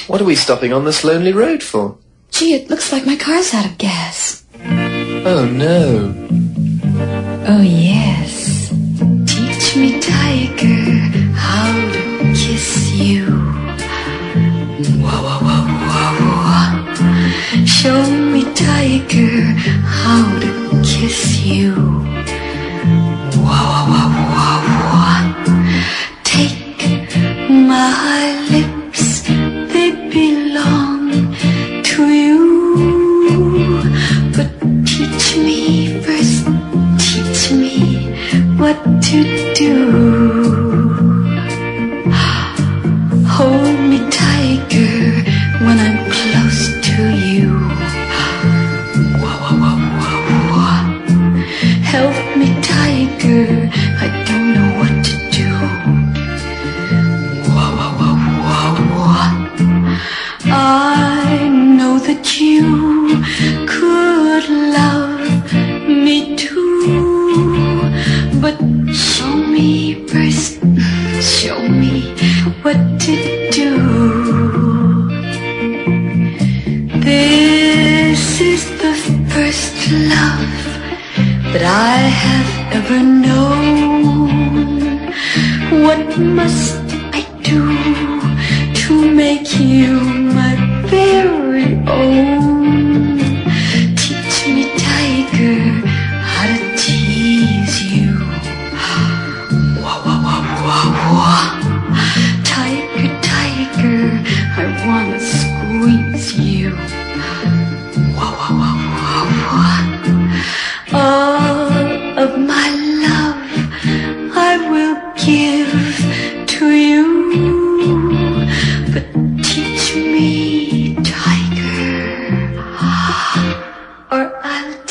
What are we stopping on this lonely road for? Gee, it looks like my car's out of gas. Oh, no. Oh, yes. Teach me, tiger, how to kiss you. Wah, wah, wah, wah, wah. Show me, tiger, how to kiss you. Wah, wah, wah, wah, wah. Take my lips, they belong to you. But teach me first, teach me what to do. Hold me, tiger, when I'm close to you. Wah, wah, wah, wah, wah. Help me, tiger, I don't know what to do. Wah, wah, wah, wah, wah. I know that you could love me too, but show me first, show me what to do. This is the first love that I have ever known. What must I do to make you my very own? Teach me, tiger, how to tease you. Wah, wah, wah, wah, wah. Tiger, tiger, I wanna squeeze you. Wah, wah, wah, wah, wah. All of my love I will give to you, but teach me, tiger, or I'll